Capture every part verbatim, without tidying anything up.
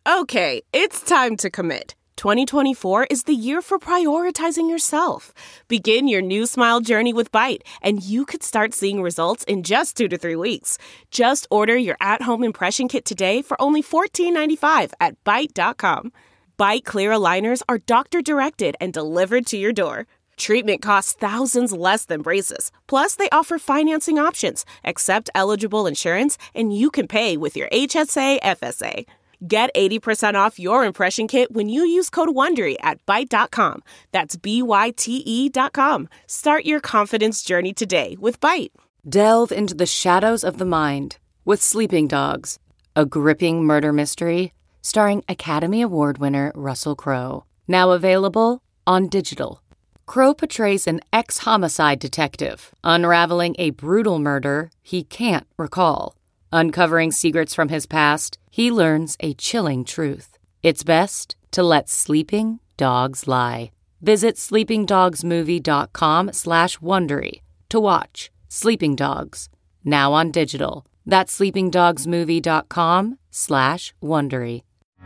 Okay, it's time to commit. twenty twenty-four is the year for prioritizing yourself. Begin your new smile journey with Byte, and you could start seeing results in just two to three weeks. Just order your at-home impression kit today for only fourteen ninety-five at byte dot com. Byte clear aligners are doctor-directed and delivered to your door. Treatment costs thousands less than braces. Plus, they offer financing options, accept eligible insurance, and you can pay with your H S A F S A. Get eighty percent off your impression kit when you use code WONDERY at byte dot com. That's B Y T E dot com. Start your confidence journey today with Byte. Delve into the shadows of the mind with Sleeping Dogs, a gripping murder mystery starring Academy Award winner Russell Crowe. Now available on digital. Crowe portrays an ex-homicide detective unraveling a brutal murder he can't recall. Uncovering secrets from his past, he learns a chilling truth. It's best to let sleeping dogs lie. Visit sleepingdogsmovie.com slash Wondery to watch Sleeping Dogs, now on digital. That's sleepingdogsmovie.com slash Wondery.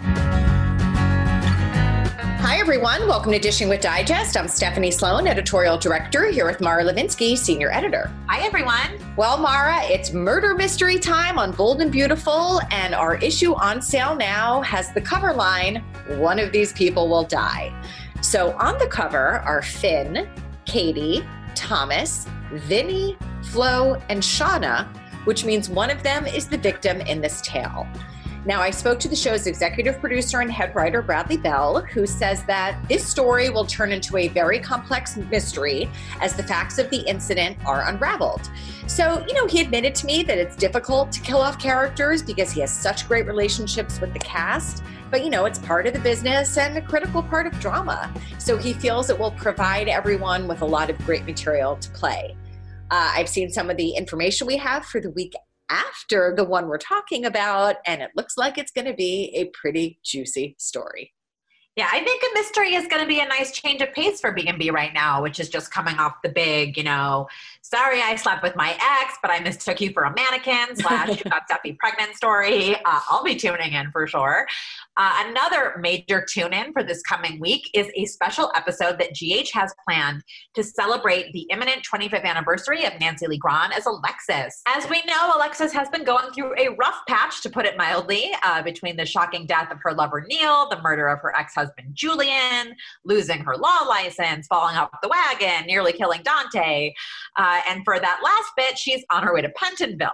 Hi, everyone. Welcome to Dishing with Digest. I'm Stephanie Sloan, editorial director, here with Mara Levinsky, senior editor. Hi, everyone. Well, Mara, it's murder mystery time on Bold and Beautiful, and our issue on sale now has the cover line, "One of these people will die." So on the cover are Finn, Katie, Thomas, Vinny, Flo, and Shauna, which means one of them is the victim in this tale. Now, I spoke to the show's executive producer and head writer, Bradley Bell, who says that this story will turn into a very complex mystery as the facts of the incident are unraveled. So, you know, he admitted to me that it's difficult to kill off characters because he has such great relationships with the cast. But, you know, it's part of the business and a critical part of drama. So he feels it will provide everyone with a lot of great material to play. Uh, I've seen some of the information we have for the week after the one we're talking about, and it looks like it's going to be a pretty juicy story. Yeah, I think a mystery is going to be a nice change of pace for B and B right now, which is just coming off the big, you know, sorry I slept with my ex, but I mistook you for a mannequin slash got Steffi pregnant story. Uh, I'll be tuning in for sure. Uh, another major tune-in for this coming week is a special episode that G H has planned to celebrate the imminent twenty-fifth anniversary of Nancy Lee Grahn as Alexis. As we know, Alexis has been going through a rough patch, to put it mildly, uh, between the shocking death of her lover Neil, the murder of her ex-husband Julian, losing her law license, falling off the wagon, nearly killing Dante. Uh, and for that last bit, she's on her way to Pentonville.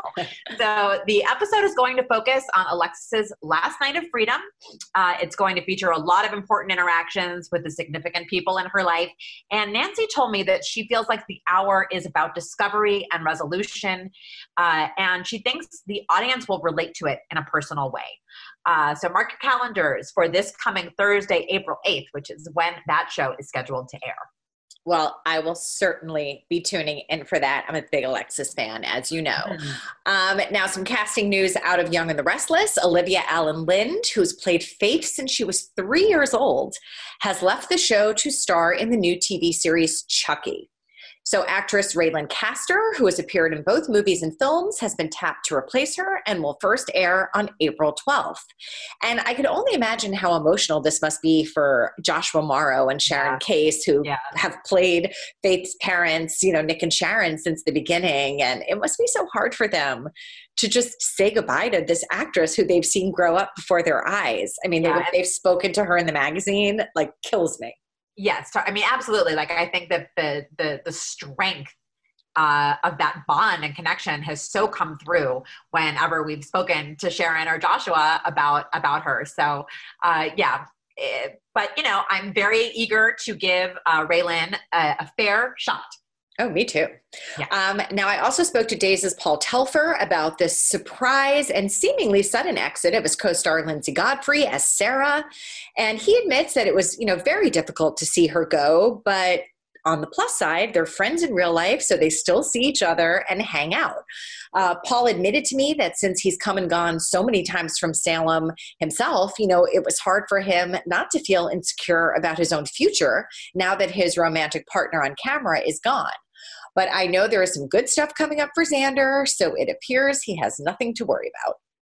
So the episode is going to focus on Alexis's last night of freedom. Uh, it's going to feature a lot of important interactions with the significant people in her life. And Nancy told me that she feels like the hour is about discovery and resolution. Uh, and she thinks the audience will relate to it in a personal way. Uh, so mark your calendars for this coming Thursday, April eighth, which is when that show is scheduled to air. Well, I will certainly be tuning in for that. I'm a big Alexis fan, as you know. Mm-hmm. Um, now, some casting news out of Young and the Restless. Olivia Allen Lind, who's played Faith since she was three years old, has left the show to star in the new T V series Chucky. So actress Raylan Castor, who has appeared in both movies and films, has been tapped to replace her and will first air on April twelfth. And I could only imagine how emotional this must be for Joshua Morrow and Sharon yeah. Case, who yeah. have played Faith's parents, you know, Nick and Sharon, since the beginning. And it must be so hard for them to just say goodbye to this actress who they've seen grow up before their eyes. I mean, yeah. they, they've spoken to her in the magazine, like, kills me. Yes. I mean, absolutely. Like, I think that the, the, the strength uh, of that bond and connection has so come through whenever we've spoken to Sharon or Joshua about, about her. So, uh, yeah. It, but, you know, I'm very eager to give uh, Raylan a, a fair shot. Oh, me too. Yeah. Um, now, I also spoke to Daze's Paul Telfer about this surprise and seemingly sudden exit of his co-star Lindsay Godfrey as Sarah. And he admits that it was, you know, very difficult to see her go, but on the plus side, they're friends in real life, so they still see each other and hang out. Uh, Paul admitted to me that since he's come and gone so many times from Salem himself, you know, it was hard for him not to feel insecure about his own future now that his romantic partner on camera is gone. But I know there is some good stuff coming up for Xander, so it appears he has nothing to worry about.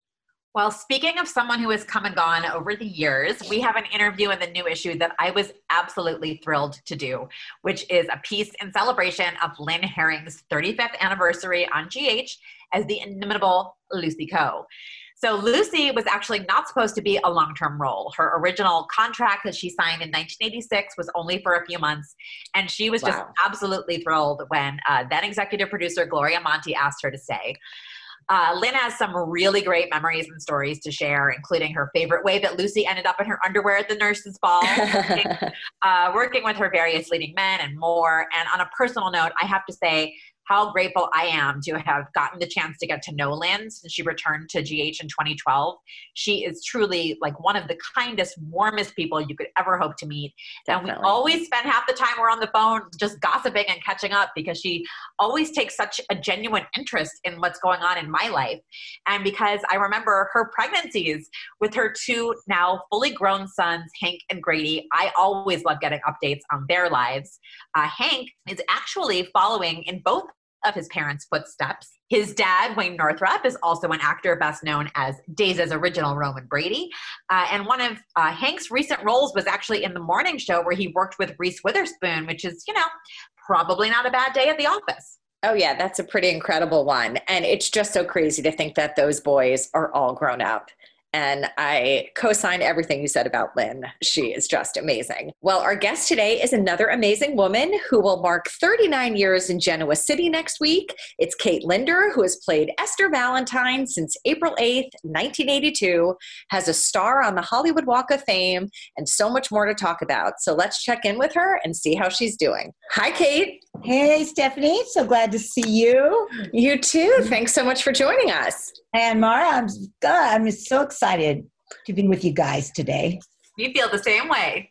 Well, speaking of someone who has come and gone over the years, we have an interview in the new issue that I was absolutely thrilled to do, which is a piece in celebration of Lynn Herring's thirty-fifth anniversary on G H as the inimitable Lucy Coe. So Lucy was actually not supposed to be a long-term role. Her original contract that she signed in nineteen eighty-six was only for a few months, and she was just Wow. absolutely thrilled when uh, then executive producer Gloria Monty asked her to stay. Uh, Lynn has some really great memories and stories to share, including her favorite way that Lucy ended up in her underwear at the nurse's ball, working, uh, working with her various leading men and more. And on a personal note, I have to say how grateful I am to have gotten the chance to get to know Lynn since she returned to G H in twenty twelve. She is truly like one of the kindest, warmest people you could ever hope to meet. Definitely. And we always spend half the time we're on the phone just gossiping and catching up because she always takes such a genuine interest in what's going on in my life. And because I remember her pregnancies with her two now fully grown sons, Hank and Grady, I always love getting updates on their lives. Uh, Hank is actually following in both of his parents' footsteps. His dad, Wayne Northrup, is also an actor best known as Daisy's original Roman Brady. Uh, and one of uh, Hank's recent roles was actually in the morning show where he worked with Reese Witherspoon, which is, you know, probably not a bad day at the office. Oh yeah, that's a pretty incredible one. And it's just so crazy to think that those boys are all grown up. And I co-sign everything you said about Lynn. She is just amazing. Well, our guest today is another amazing woman who will mark thirty-nine years in Genoa City next week. It's Kate Linder, who has played Esther Valentine since April eighth, nineteen eighty-two, has a star on the Hollywood Walk of Fame, and so much more to talk about. So let's check in with her and see how she's doing. Hi, Kate. Hey, Stephanie. So glad to see you. You too. Thanks so much for joining us. And Mara, I'm, God, I'm so excited to be with you guys today. You feel the same way.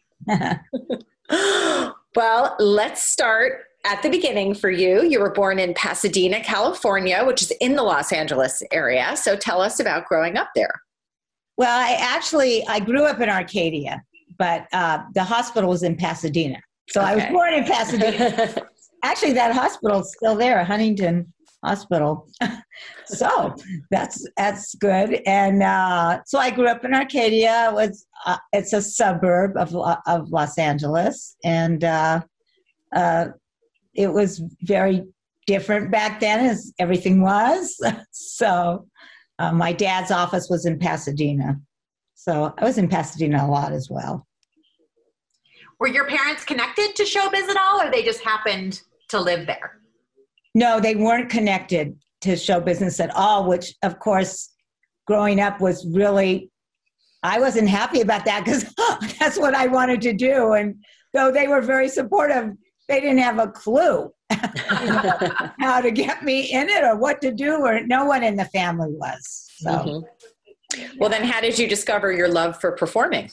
Well, let's start at the beginning for you. You were born in Pasadena, California, which is in the Los Angeles area. So tell us about growing up there. Well, I actually, I grew up in Arcadia, but uh, the hospital was in Pasadena. So okay. I was born in Pasadena. Actually, that hospital's still there, Huntington Hospital. So that's that's good. And uh, so I grew up in Arcadia. It was uh, it's a suburb of of Los Angeles, and uh, uh, it was very different back then, as everything was. So uh, my dad's office was in Pasadena, so I was in Pasadena a lot as well. Were your parents connected to showbiz at all, or they just happened to live there? No, they weren't connected to show business at all, which, of course, growing up was really, I wasn't happy about that because that's what I wanted to do. And though they were very supportive, they didn't have a clue you know, how to get me in it or what to do, or no one in the family was. So. Mm-hmm. Well, then how did you discover your love for performing?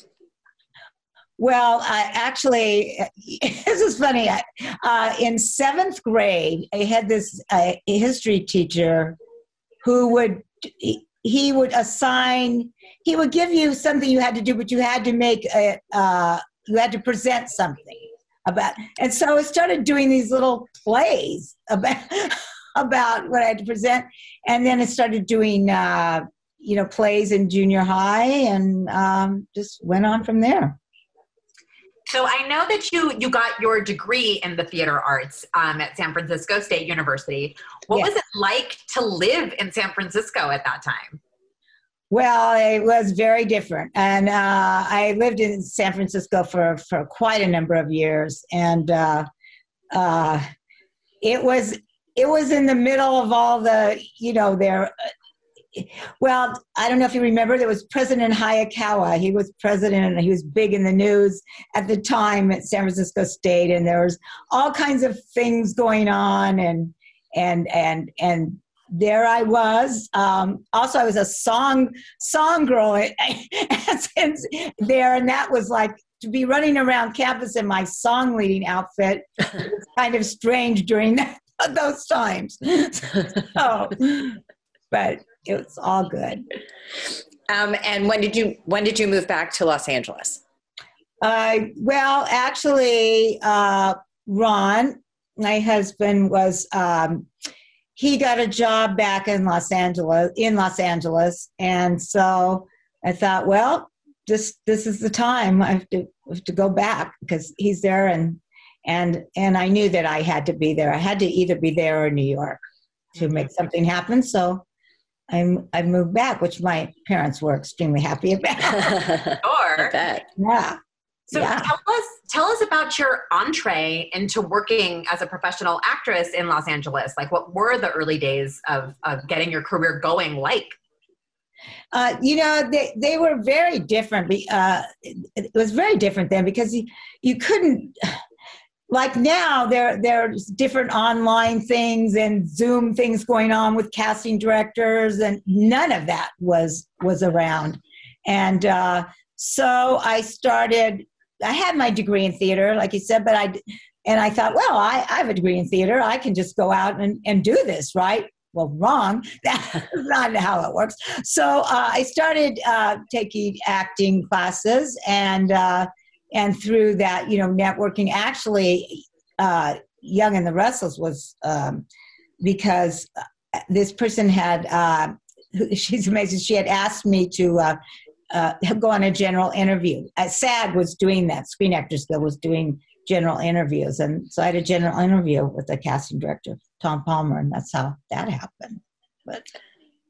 Well, I actually, this is funny. Uh, in seventh grade, I had this uh, history teacher who would, he would assign, he would give you something you had to do, but you had to make a, uh, you had to present something about, and so I started doing these little plays about, about what I had to present. And then I started doing, uh, you know, plays in junior high, and um, just went on from there. So I know that you you got your degree in the theater arts um, at San Francisco State University. What yes. was it like to live in San Francisco at that time? Well, it was very different. And uh, I lived in San Francisco for, for quite a number of years. And uh, uh, it was it was in the middle of all the, you know, there. Well, I don't know if you remember, there was President Hayakawa. He was president, and he was big in the news at the time at San Francisco State, and there was all kinds of things going on, and and and and there I was. Um, also, I was a song song girl since there, and that was like to be running around campus in my song leading outfit. It was kind of strange during that, those times. So, but. It's all good. Um, and when did you when did you move back to Los Angeles? Uh, well, actually, uh, Ron, my husband, was um, he got a job back in Los Angeles, in Los Angeles. And so I thought, well, this, this is the time I have to, I have to go back because he's there. And, and, and I knew that I had to be there. I had to either be there or New York to make something happen. So I, I moved back, which my parents were extremely happy about. Sure. I bet. Yeah. So yeah. tell us, tell us about your entree into working as a professional actress in Los Angeles. Like, what were the early days of, of getting your career going like? Uh, you know, they, they were very different. Uh, it, it was very different then because you, you couldn't, like now there there's different online things and Zoom things going on with casting directors, and none of that was was around. And uh, so I started, I had my degree in theater, like you said, but I, and I thought, well, I, I have a degree in theater. I can just go out and, and do this, right? Well, wrong. That's not how it works. So uh, I started uh, taking acting classes, and uh, and through that, you know, networking. Actually, uh, Young and the Restless was um, because this person had, uh, she's amazing. She had asked me to uh, uh, go on a general interview. Uh, SAG was doing that. Screen Actors Guild was doing general interviews. And so I had a general interview with the casting director, Tom Palmer, and that's how that happened. But it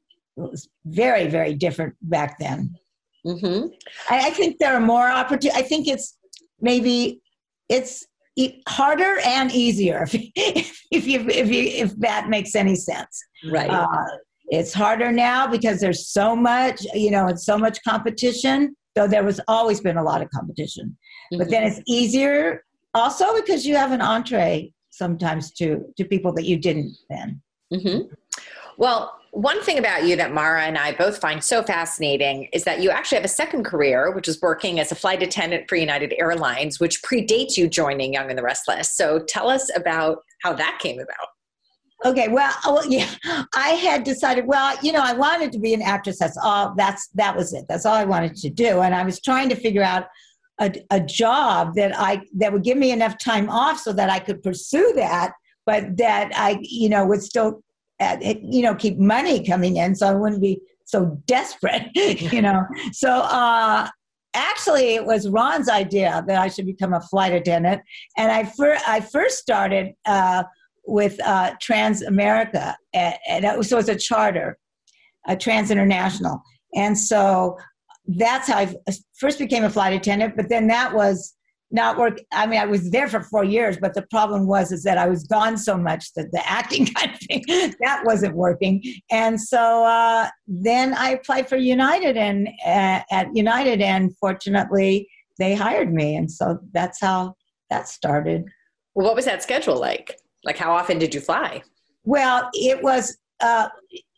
was very, very different back then. Mm-hmm. I, I think there are more opportunities. I think it's maybe it's e- harder and easier if, if you if you if that makes any sense. Right. Uh, it's harder now because there's so much, you know, and so much competition. Though there was always been a lot of competition, mm-hmm. but then it's easier also because you have an entree sometimes to to people that you didn't then. Mm-hmm. Well, one thing about you that Mara and I both find so fascinating is that you actually have a second career, which is working as a flight attendant for United Airlines, which predates you joining Young and the Restless. So tell us about how that came about. Okay, well, oh, yeah, I had decided, well, you know, I wanted to be an actress. That's all, that's, that was it. That's all I wanted to do. And I was trying to figure out a, a job that I, that would give me enough time off so that I could pursue that, but that I, you know, would still, uh, you know, keep money coming in so I wouldn't be so desperate, you know. So uh, actually it was Ron's idea that I should become a flight attendant. And I, fir- I first started uh, with uh, Trans America, and, and it was, so it's a charter, a Trans International. And so that's how I first became a flight attendant, but then that was not work. I mean, I was there for four years, but the problem was is that I was gone so much that the acting kind of thing, that wasn't working. And so uh, then I applied for United, and uh, at United, and fortunately they hired me. And so that's how that started. Well, what was that schedule like? Like, how often did you fly? Well, it was, uh,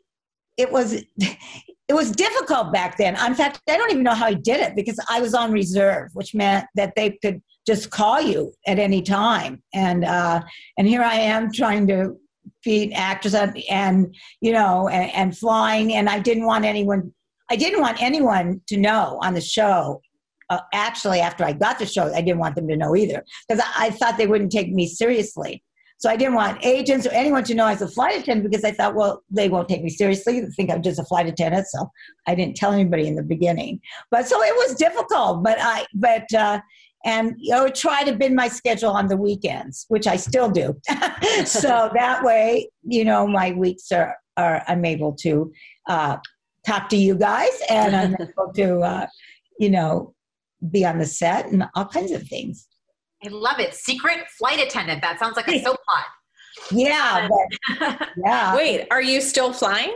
it was, it was difficult back then. In fact, I don't even know how I did it because I was on reserve, which meant that they could just call you at any time. And, uh, and here I am trying to be an actress and, and you know, and, and flying. And I didn't want anyone, I didn't want anyone to know on the show. Uh, actually, after I got the show, I didn't want them to know either because I, I thought they wouldn't take me seriously. So I didn't want agents or anyone to know I was a flight attendant because I thought, well, they won't take me seriously. They think I'm just a flight attendant. So I didn't tell anybody in the beginning. But so it was difficult. But I, but, uh, and you know, I would try to bend my schedule on the weekends, which I still do. So that way, you know, my weeks are, are I'm able to uh, talk to you guys, and I'm able to, uh, you know, be on the set and all kinds of things. I love it. Secret flight attendant. That sounds like a soap plot. Yeah. But, yeah. Wait, are you still flying?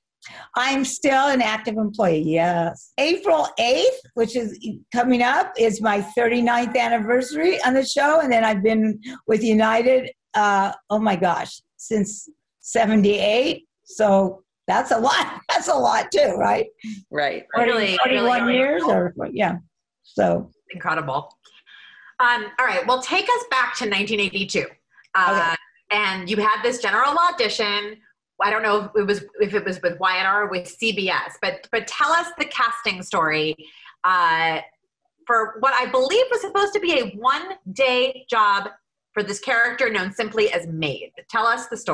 I'm still an active employee, yes. April eighth, which is coming up, is my thirty-ninth anniversary on the show. And then I've been with United, uh, oh my gosh, since seventy-eight. So that's a lot. That's a lot too, right? Right. Really, forty-one really, years really or, yeah. So. Incredible. Um, all right. Well, take us back to nineteen eighty-two. Uh, okay. And you had this general audition. I don't know if it was if it was with Y and R or with C B S, but but tell us the casting story uh, for what I believe was supposed to be a one-day job for this character known simply as Maid. Tell us the story.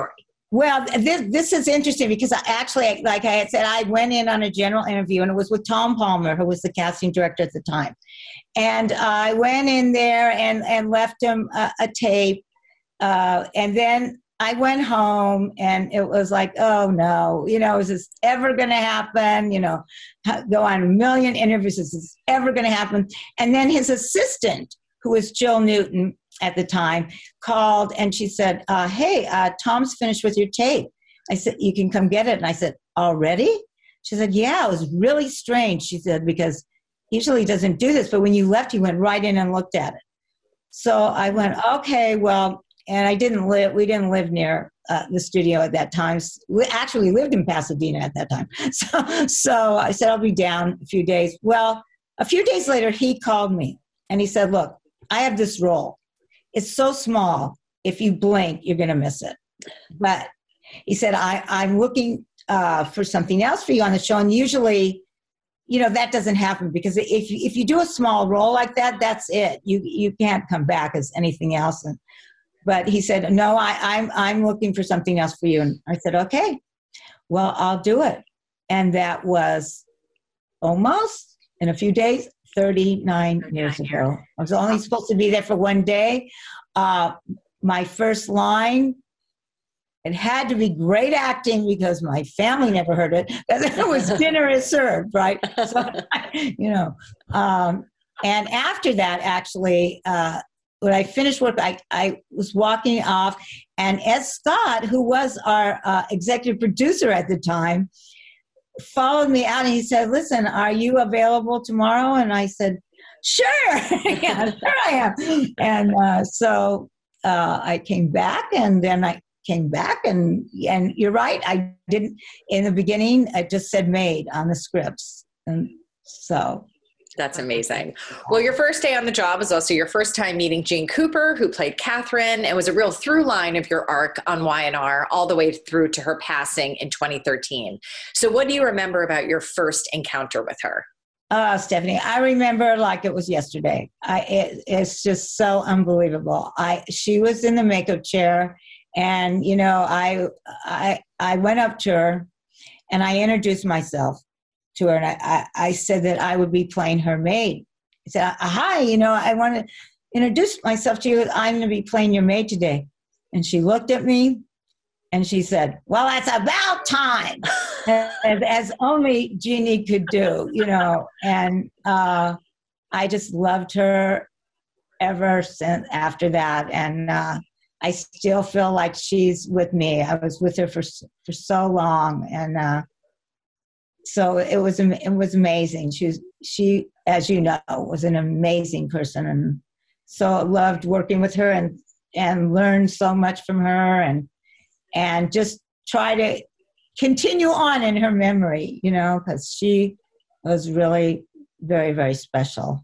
Well, this this is interesting because I actually, like I had said, I went in on a general interview, and it was with Tom Palmer, who was the casting director at the time. And I went in there and, and left him a, a tape. Uh, and then I went home, and it was like, oh no, you know, is this ever going to happen? You know, go on a million interviews. Is this ever going to happen? And then his assistant, who was Jill Newton at the time, called, and she said, uh, hey, uh, Tom's finished with your tape. I said, you can come get it. And I said, already? She said, yeah, it was really strange. She said, because usually he doesn't do this, but when you left, he went right in and looked at it. So I went, okay, well, and I didn't live, we didn't live near uh, the studio at that time. We actually lived in Pasadena at that time. So, so I said, I'll be down a few days. Well, a few days later, he called me and he said, look, I have this role. It's so small. If you blink, you're going to miss it. But he said, I, I'm looking uh, for something else for you on the show. And usually, you know, that doesn't happen because if, if you do a small role like that, that's it. You, you can't come back as anything else. And, but he said, no, I, I'm, I'm looking for something else for you. And I said, okay, well, I'll do it. And that was almost in a few days, thirty-nine years ago. I was only supposed to be there for one day. Uh, my first line, it had to be great acting because my family never heard it. It was dinner is served, right? So, you know. Um, and after that, actually, uh, when I finished work, I, I was walking off, and Ed Scott, who was our uh, executive producer at the time, followed me out and he said, listen, are you available tomorrow? And I said, sure. Yeah, sure I am. And uh, so uh, I came back, and then I came back and, and you're right. I didn't, in the beginning, I just said maid on the scripts. And so. That's amazing. Well, your first day on the job was also your first time meeting Jean Cooper, who played Catherine. It was a real through line of your arc on Y and R all the way through to her passing in twenty thirteen. So what do you remember about your first encounter with her? Uh, Stephanie, I remember like it was yesterday. I, it, it's just so unbelievable. I, she was in the makeup chair, and, you know, I, I, I went up to her and I introduced myself to her, and I, I, I said that I would be playing her maid. I said, hi, you know, I want to introduce myself to you. I'm going to be playing your maid today. And she looked at me and she said, well, that's about time, as, as only Jeannie could do, you know. And uh, I just loved her ever since after that. And uh, I still feel like she's with me. I was with her for, for so long. And uh, So it was it was amazing. She was, she, as you know, was an amazing person, and so I loved working with her and and learned so much from her, and and just try to continue on in her memory, you know, because she was really very, very special.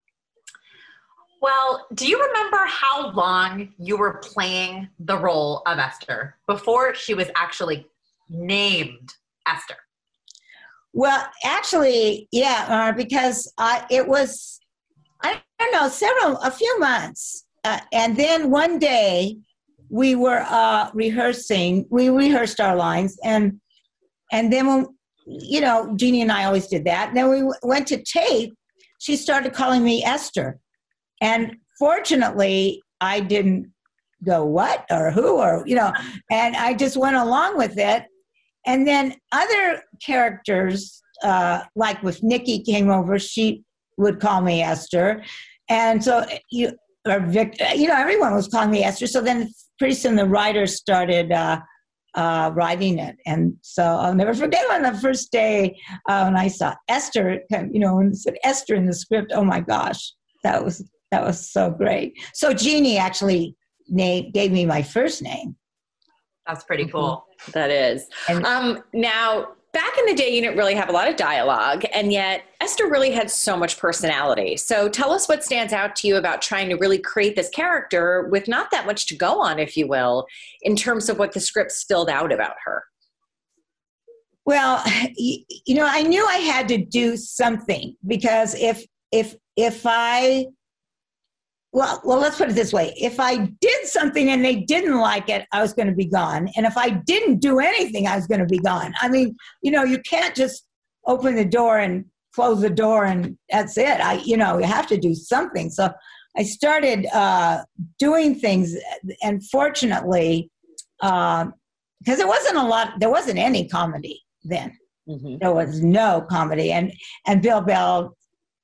Well, do you remember how long you were playing the role of Esther before she was actually named Esther? Well, actually, yeah, uh, because I, it was, I don't know, several, a few months. Uh, and then one day we were uh, rehearsing, we rehearsed our lines. And and then, when, you know, Jeannie and I always did that. And then we w- went to tape. She started calling me Esther. And fortunately, I didn't go, what or who or, you know, and I just went along with it. And then other characters, uh, like with Nikki came over, she would call me Esther. And so, you or Vic, you know, everyone was calling me Esther. So then pretty soon the writers started uh, uh, writing it. And so I'll never forget on the first day uh, when I saw Esther, you know, when it said Esther in the script, oh my gosh, that was, that was so great. So Jeannie actually named, gave me my first name. That's pretty cool. That is. Um, now, back in the day, you didn't really have a lot of dialogue, and yet Esther really had so much personality. So tell us what stands out to you about trying to really create this character with not that much to go on, if you will, in terms of what the script spilled out about her. Well, you, you know, I knew I had to do something, because if if if I well, well, let's put it this way. If I did something and they didn't like it, I was going to be gone. And if I didn't do anything, I was going to be gone. I mean, you know, you can't just open the door and close the door and that's it. I, you know, you have to do something. So I started uh, doing things, and fortunately, because uh, there wasn't a lot, there wasn't any comedy then. Mm-hmm. There was no comedy. And, and Bill Bell,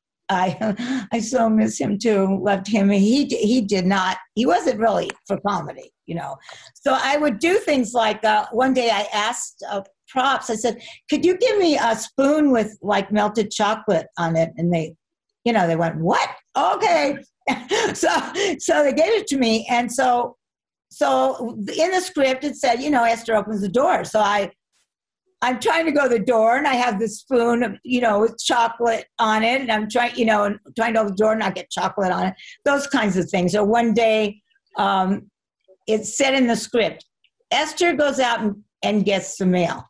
I I so miss him too. Loved him. He he did not. He wasn't really for comedy, you know. So I would do things like uh, one day I asked uh, props. I said, "Could you give me a spoon with like melted chocolate on it?" And they, you know, they went, "What? Okay." so so they gave it to me, and so so in the script it said, you know, Esther opens the door. So I. I'm trying to go to the door, and I have this spoon, you know, with chocolate on it, and I'm trying, you know, trying to open the door and not get chocolate on it. Those kinds of things. So one day, um, it said in the script, Esther goes out and, and gets the mail.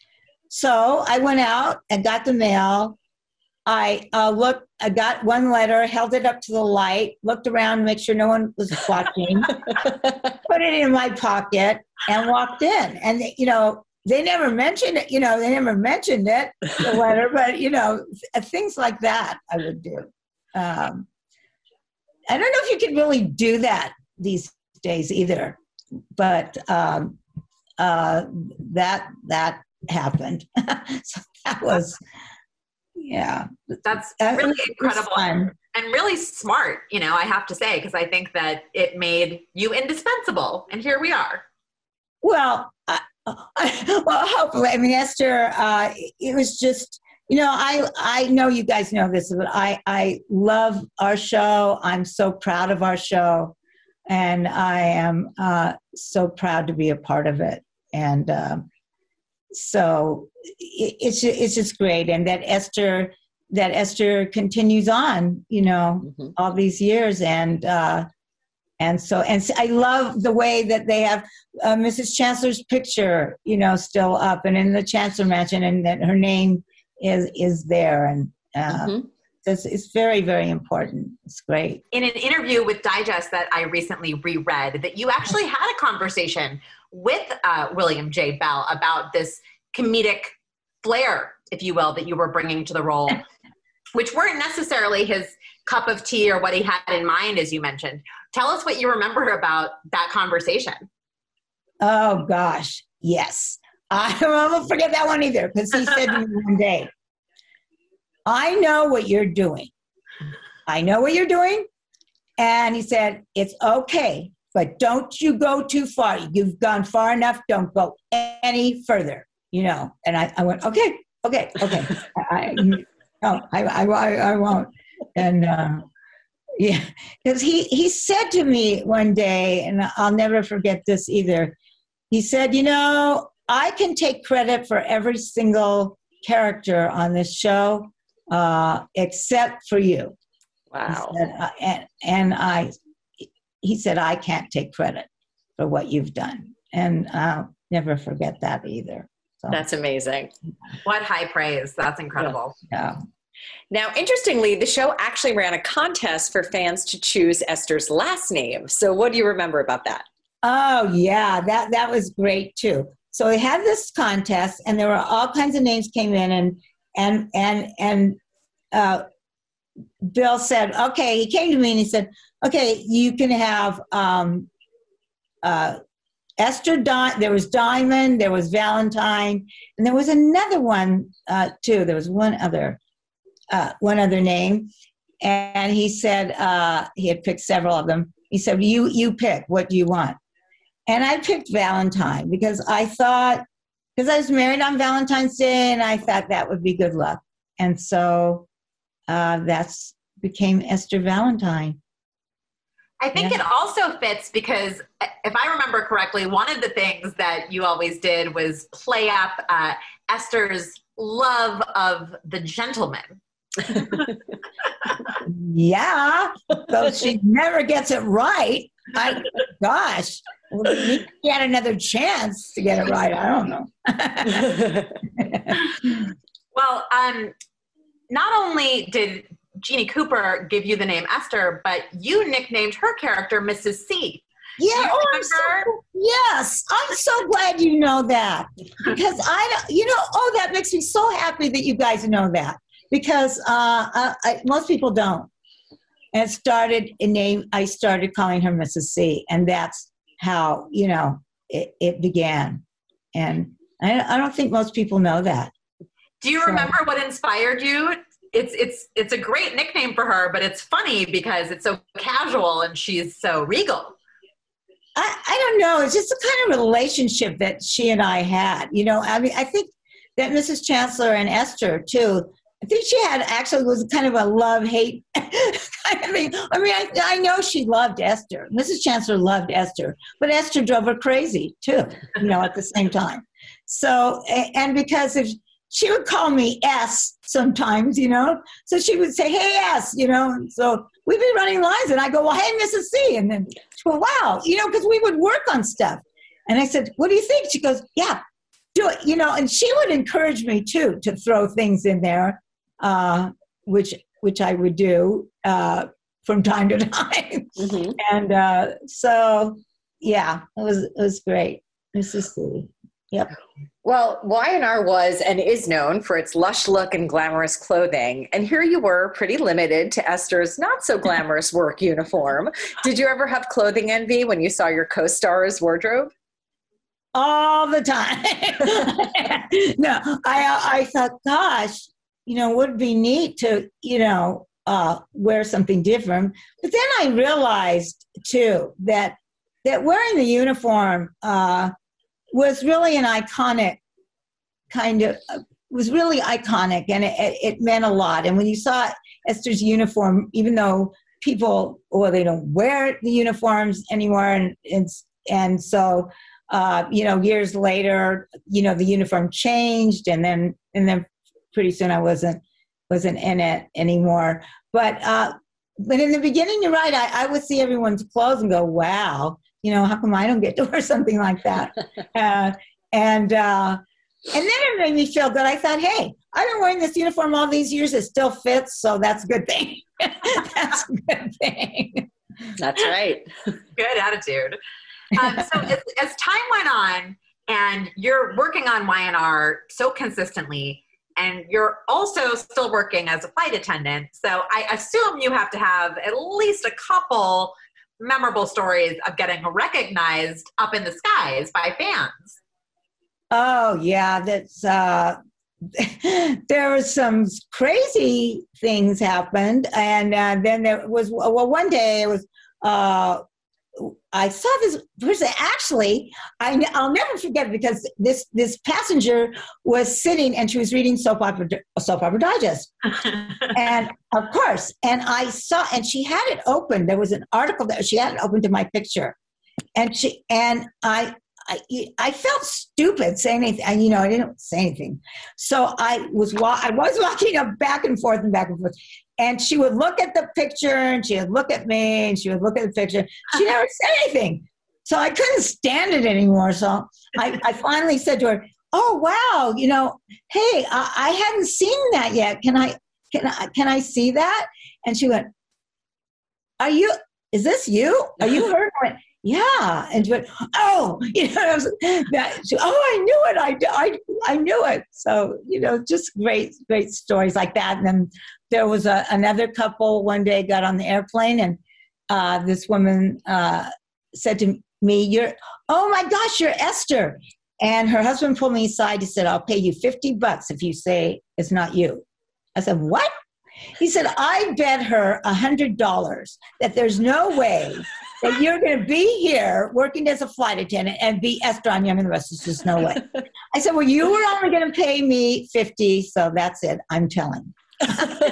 So I went out and got the mail. I uh, looked, I got one letter, held it up to the light, looked around to make sure no one was watching, put it in my pocket, and walked in. And, you know, they never mentioned it, you know, they never mentioned it, the letter, but, you know, th- things like that I would do. Um, I don't know if you can really do that these days either, but um, uh, that that happened. So that was, yeah. That's that really was, incredible and really smart, you know, I have to say, because I think that it made you indispensable, and here we are. Well, I, I, well, hopefully. I mean, Esther, uh, it was just, you know, I I know you guys know this, but I, I love our show. I'm so proud of our show, and I am uh, so proud to be a part of it. And uh, so it, it's it's just great, and that Esther that Esther continues on, you know, mm-hmm. all these years, and. Uh, And so, and I love the way that they have uh, Missus Chancellor's picture, you know, still up and in the Chancellor Mansion, and that her name is is there, and uh, mm-hmm. it's, it's very, very important. It's great. In an interview with Digest that I recently reread, that you actually had a conversation with uh, William J. Bell about this comedic flair, if you will, that you were bringing to the role, which weren't necessarily his cup of tea or what he had in mind, as you mentioned. Tell us what you remember about that conversation. Oh, gosh. Yes. I won't forget that one either, because he said to me one day, I know what you're doing. I know what you're doing. And he said, it's okay, but don't you go too far. You've gone far enough. Don't go any further, you know. And I, I went, okay, okay, okay. I, no, I, I, I, I won't. And, uh, yeah, because he, he said to me one day, and I'll never forget this either. He said, you know, I can take credit for every single character on this show, uh, except for you. Wow. He said, uh, and, and I, he said, I can't take credit for what you've done. And I'll never forget that either. So, that's amazing. What high praise. That's incredible. Yeah. Now, interestingly, the show actually ran a contest for fans to choose Esther's last name. So what do you remember about that? Oh, yeah, that, that was great, too. So they had this contest, and there were all kinds of names came in, and and and and uh, Bill said, okay, he came to me and he said, okay, you can have um, uh, Esther, Di- there was Diamond, there was Valentine, and there was another one, uh, too. There was one other. Uh, one other name, and he said uh, he had picked several of them. He said, "You you pick. What do you want?" And I picked Valentine because I thought, because I was married on Valentine's Day, and I thought that would be good luck. And so uh, that's became Esther Valentine. I think yeah. It also fits because, if I remember correctly, one of the things that you always did was play up uh, Esther's love of the gentleman. Yeah, so she never gets it right. I, gosh, well, maybe she had another chance to get it right. I don't know. Well, um, not only did Jeannie Cooper gave you the name Esther, but you nicknamed her character Missus C. Yeah, oh, I'm so, yes. I'm so glad you know that, because I don't, you know, oh, that makes me so happy that you guys know that, because uh, I, I, most people don't. And it started in name, I started calling her Missus C, and that's how, you know, it, it began. And I, I don't think most people know that. Do you so. remember what inspired you? It's it's it's a great nickname for her, but it's funny because it's so casual and she's so regal. I, I don't know. It's just the kind of relationship that she and I had. You know, I mean, I think that Missus Chancellor and Esther, too, I think she had actually was kind of a love-hate kind of thing. I mean, I, I know she loved Esther. Missus Chancellor loved Esther, but Esther drove her crazy, too, you know, at the same time. So, and because if she would call me S sometimes, you know, so she would say, hey, S, you know, so we'd be running lines, and I go, well, hey, Missus C, and then she go, wow, you know, because we would work on stuff. And I said, what do you think? She goes, yeah, do it, you know, and she would encourage me, too, to throw things in there, uh, which which I would do uh, from time to time. Mm-hmm. And uh, so, yeah, it was, it was great. Missus C. Yep. Well, Y and R was and is known for its lush look and glamorous clothing. And here you were, pretty limited to Esther's not so glamorous work uniform. Did you ever have clothing envy when you saw your co-star's wardrobe? All the time. No, I I thought, gosh, you know, would be neat to, you know, uh, wear something different. But then I realized, too, that that wearing the uniform uh, was really an iconic kind of, uh, was really iconic, and it, it meant a lot. And when you saw Esther's uniform, even though people, well, they don't wear the uniforms anymore, and and, and so, uh, you know, years later, you know, the uniform changed, and then and then pretty soon I wasn't wasn't in it anymore. But uh, but in the beginning, you're right. I, I would see everyone's clothes and go, wow. You know, how come I don't get to wear something like that? uh, and uh, and then it made me feel good. I thought, hey, I've been wearing this uniform all these years. It still fits, so that's a good thing. That's a good thing. That's right. Good attitude. Um, so as, as time went on, and you're working on Y and R so consistently, and you're also still working as a flight attendant, so I assume you have to have at least a couple memorable stories of getting recognized up in the skies by fans. Oh yeah, that's uh there was some crazy things happened, and uh, then there was, well, one day it was uh I saw this person. Actually, I, I'll never forget, because this this passenger was sitting and she was reading soap opera soap opera digest, and of course, and I saw, and she had it open. There was an article that she had it open to my picture, and she and I. I, I felt stupid saying anything, and you know, I didn't say anything. So I was wa- I was walking up back and forth and back and forth, and she would look at the picture, and she would look at me, and she would look at the picture. She never said anything. So I couldn't stand it anymore. So I, I finally said to her, "Oh wow, you know, hey, I, I hadn't seen that yet. Can I can I can I see that?" And she went, "Are you? Is this you? Are you her?" I went, yeah. And she went, oh, you know, I was, that, she, oh, I knew it. I, I, I knew it. So, you know, just great, great stories like that. And then there was a, another couple one day got on the airplane, and uh, this woman uh, said to me, you're, oh my gosh, you're Esther. And her husband pulled me aside. He said, I'll pay you fifty bucks if you say it's not you. I said, what? He said, I bet her one hundred dollars that there's no way that you're going to be here working as a flight attendant and be Esther on Young and the Restless. There's just no way. I said, well, you were only going to pay me fifty, so that's it. I'm telling. So,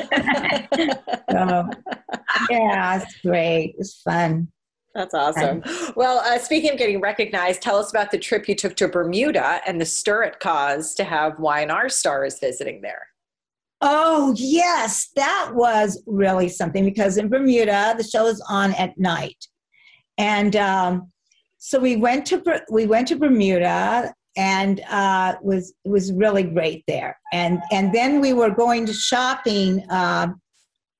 yeah, it's great. It's fun. That's awesome. Well, uh, speaking of getting recognized, tell us about the trip you took to Bermuda and the stir it caused to have Y and R stars visiting there. Oh, yes, that was really something, because in Bermuda, the show is on at night. And um, so we went to we went to Bermuda, and uh, was it was really great there. And and then we were going to shopping. Uh,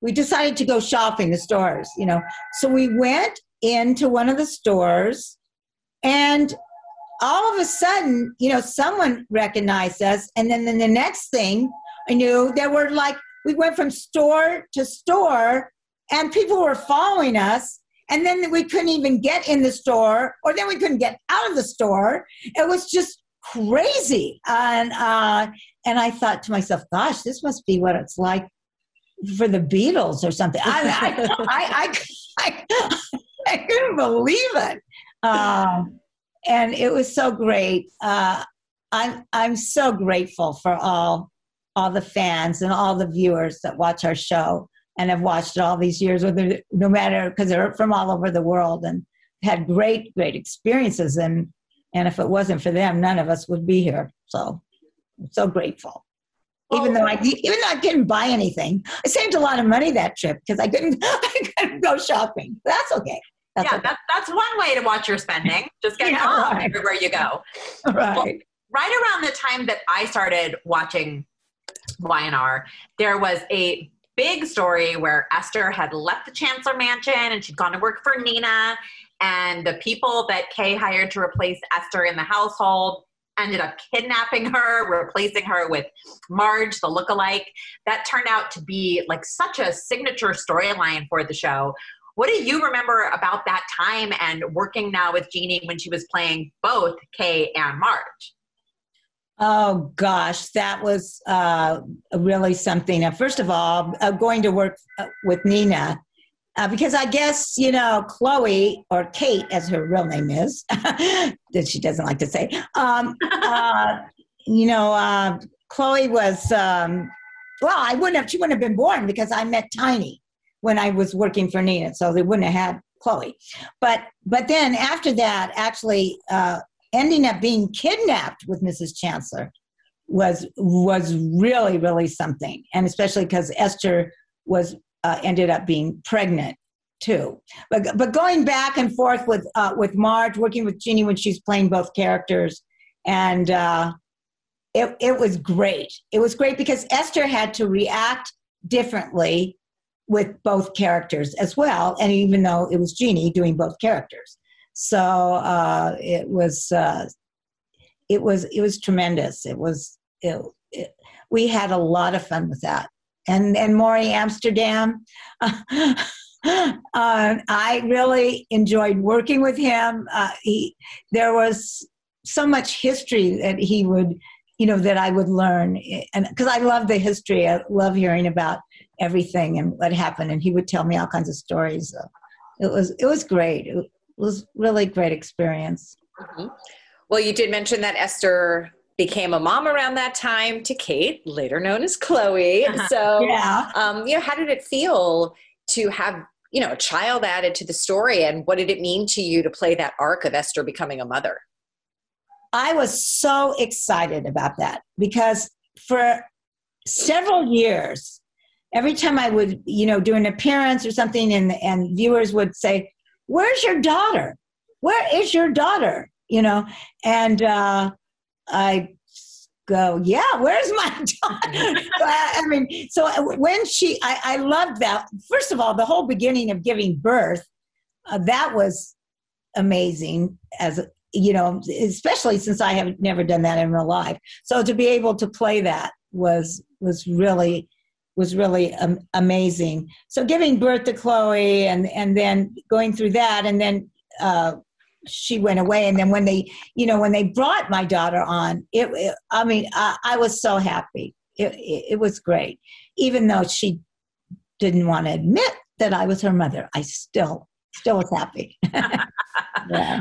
we decided to go shopping, the stores, you know. So we went into one of the stores, and all of a sudden, you know, someone recognized us. And then, then the next thing I knew, there were like, we went from store to store, and people were following us. And then we couldn't even get in the store, or then we couldn't get out of the store. It was just crazy. And uh, and I thought to myself, gosh, this must be what it's like for the Beatles or something. I I I, I, I, I couldn't believe it. Um, and it was so great. Uh, I'm I'm so grateful for all all the fans and all the viewers that watch our show and have watched it all these years, whether, no matter, because they're from all over the world and had great, great experiences. And, and if it wasn't for them, none of us would be here. So I'm so grateful. Even though I, even though I didn't buy anything, I saved a lot of money that trip because I couldn't, I couldn't go shopping. That's okay. That's yeah, okay. That, that's one way to watch your spending. Just get Yeah, calm right. everywhere you go. Right. Well, right around the time that I started watching Y N R, there was a big story where Esther had left the Chancellor Mansion and she'd gone to work for Nina, and the people that Kay hired to replace Esther in the household ended up kidnapping her, replacing her with Marge, the lookalike. That turned out to be like such a signature storyline for the show. What do you remember about that time and working now with Jeannie when she was playing both Kay and Marge? Oh, gosh, that was uh, really something. Uh, first of all, uh, going to work uh, with Nina, uh, because I guess, you know, Chloe, or Kate, as her real name is, that she doesn't like to say, um, uh, you know, uh, Chloe was, um, well, I wouldn't have, she wouldn't have been born because I met Tiny when I was working for Nina, so they wouldn't have had Chloe. But, but then after that, actually, uh, ending up being kidnapped with Missus Chancellor was was really, really something. And especially because Esther was uh, ended up being pregnant too. But but going back and forth with uh, with Marge, working with Jeannie when she's playing both characters, and uh, it it was great. It was great because Esther had to react differently with both characters as well. And even though it was Jeannie doing both characters. So uh, it was uh, it was it was tremendous. It was it, it, we had a lot of fun with that. And and Maury Amsterdam, uh, I really enjoyed working with him. Uh, he there was so much history that he would, you know, that I would learn, and because I love the history, I love hearing about everything and what happened. And he would tell me all kinds of stories. So it was it was great. It, was really great experience. Mm-hmm. Well, you did mention that Esther became a mom around that time to Kate, later known as Chloe. Uh-huh. So, yeah. um, you know, how did it feel to have, you know, a child added to the story, and what did it mean to you to play that arc of Esther becoming a mother? I was so excited about that because for several years, every time I would, you know, do an appearance or something, and and viewers would say, "Where's your daughter? Where is your daughter?" You know, and uh, I go, "Yeah, where's my daughter?" So I, I mean, so when she, I, I loved that. First of all, the whole beginning of giving birth, uh, that was amazing. As you know, especially since I have never done that in real life. So to be able to play that was was really. was really um, amazing. So giving birth to Chloe and, and then going through that, and then uh, she went away. And then when they, you know, when they brought my daughter on, it, it I mean, I, I was so happy. It, it, it was great. Even though she didn't want to admit that I was her mother, I still, still was happy. Yeah.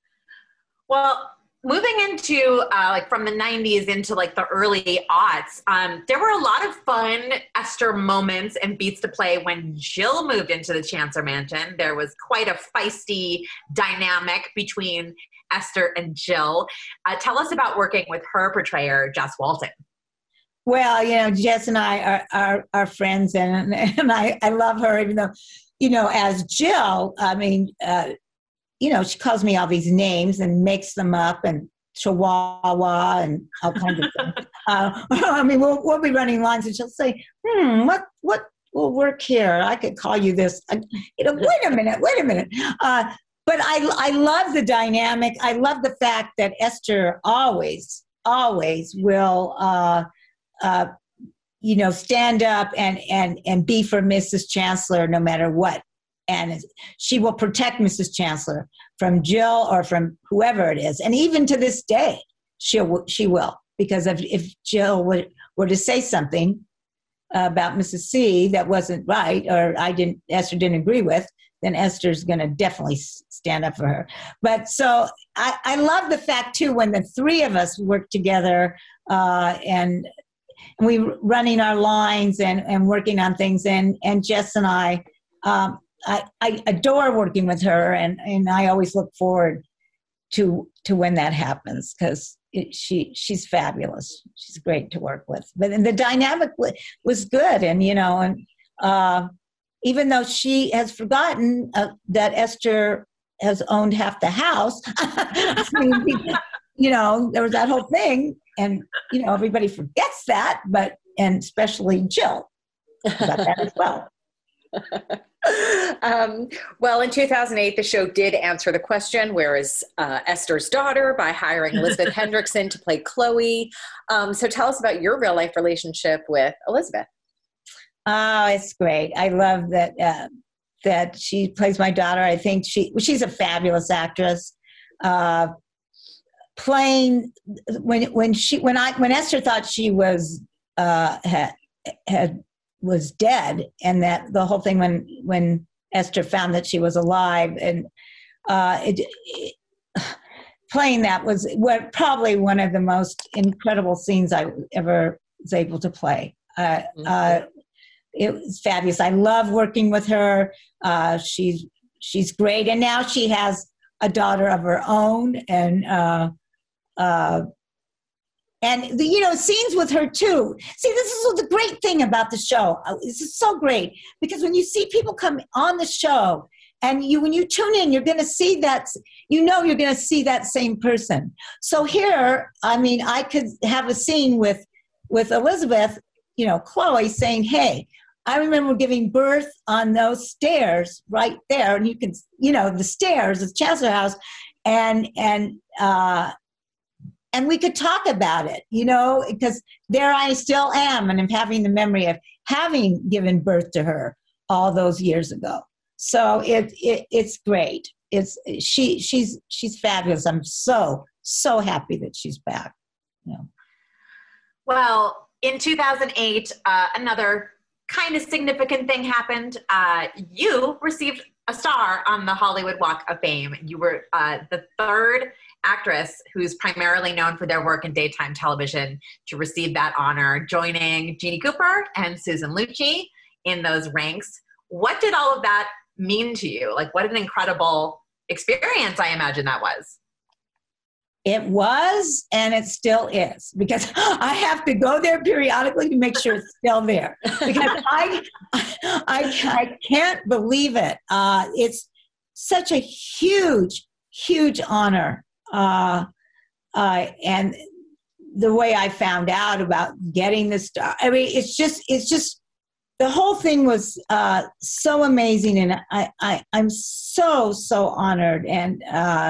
Well, moving into uh, like from the nineties into like the early aughts, um, there were a lot of fun Esther moments and beats to play when Jill moved into the Chancellor Mansion. There was quite a feisty dynamic between Esther and Jill. Uh, tell us about working with her portrayer, Jess Walton. Well, you know, Jess and I are are, are friends, and and I, I love her, even though, you know, as Jill, I mean, uh, you know, she calls me all these names and makes them up, and Chihuahua and all kinds of things. Uh, I mean, we'll, we'll be running lines, and she'll say, hmm, what, what, we'll work here. I could call you this. I, you know, wait a minute, wait a minute. Uh, but I, I love the dynamic. I love the fact that Esther always, always will, uh, uh, you know, stand up and, and, and be for Missus Chancellor no matter what. And she will protect Missus Chancellor from Jill or from whoever it is. And even to this day, she'll, she will. Because if, if Jill were, were to say something about Missus C that wasn't right, or I didn't, Esther didn't agree with, then Esther's going to definitely stand up for her. But so I, I love the fact, too, when the three of us work together uh, and we running our lines and, and working on things. And, and Jess and I, um, I, I adore working with her, and, and I always look forward to to when that happens, because she she's fabulous. She's great to work with. But and the dynamic w- was good, and you know, and uh, even though she has forgotten uh, that Esther has owned half the house, I mean, you know, there was that whole thing, and you know, everybody forgets that, but and especially Jill about that as well. um, well, in two thousand eight, the show did answer the question, where is uh, Esther's daughter, by hiring Elizabeth Hendrickson to play Chloe. Um, so tell us about your real life relationship with Elizabeth. Oh, it's great. I love that uh, that she plays my daughter. I think she she's a fabulous actress. Uh, playing when when she when I when Esther thought she was uh, had had was dead, and that the whole thing when when Esther found that she was alive, and uh, it, it, playing that was what probably one of the most incredible scenes I ever was able to play. Uh, mm-hmm. uh, it was fabulous. I love working with her. Uh, she's she's great, and now she has a daughter of her own, and uh, uh, and the, you know, scenes with her too. See, this is the great thing about the show. This is so great, because when you see people come on the show, and you when you tune in, you're going to see that. You know, you're going to see that same person. So here, I mean, I could have a scene with with Elizabeth, you know, Chloe saying, "Hey, I remember giving birth on those stairs right there," and you can, you know, the stairs of Chancellor House, and and uh, and we could talk about it, you know, because there I still am, and I'm having the memory of having given birth to her all those years ago. So it, it it's great. It's she she's she's fabulous. I'm so so happy that she's back. You know. Well, in two thousand eight, uh, another kind of significant thing happened. Uh, you received a star on the Hollywood Walk of Fame. You were uh, the third actress who's primarily known for their work in daytime television to receive that honor, joining Jeanne Cooper and Susan Lucci in those ranks. What did all of that mean to you? Like, what an incredible experience I imagine that was. It was, and it still is, because I have to go there periodically to make sure it's still there, because I, I, I can't believe it. Uh, it's such a huge, huge honor. Uh, uh, and the way I found out about getting the star, I mean, it's just, it's just, the whole thing was uh, so amazing. And I, I, I'm so, so honored. And uh,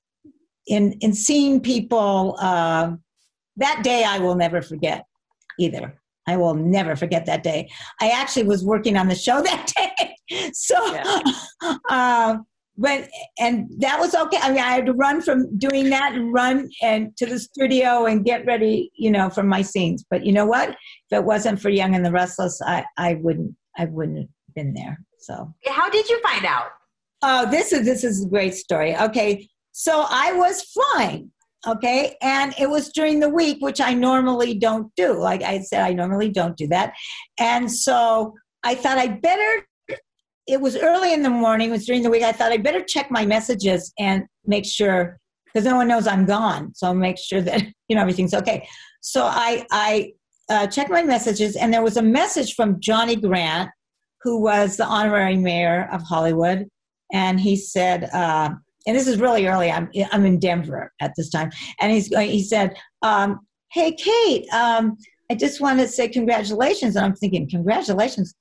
in, in seeing people, uh, that day I will never forget either. I will never forget that day. I actually was working on the show that day. So, yeah. uh, But, and that was okay. I mean, I had to run from doing that and run and to the studio and get ready, you know, for my scenes. But you know what? If it wasn't for Young and the Restless, I, I wouldn't, I wouldn't have been there. So. How did you find out? Oh, this is, this is a great story. Okay. So I was flying. Okay. And it was during the week, which I normally don't do. Like I said, I normally don't do that. And so I thought I'd better, it was early in the morning, it was during the week. I thought I'd better check my messages and make sure, because no one knows I'm gone. So I'll make sure that, you know, everything's okay. So I, I uh, checked my messages, and there was a message from Johnny Grant, who was the honorary mayor of Hollywood. And he said, uh, and this is really early, I'm, I'm in Denver at this time. And he's, he said, um, hey, Kate, um, I just want to say congratulations. And I'm thinking, congratulations?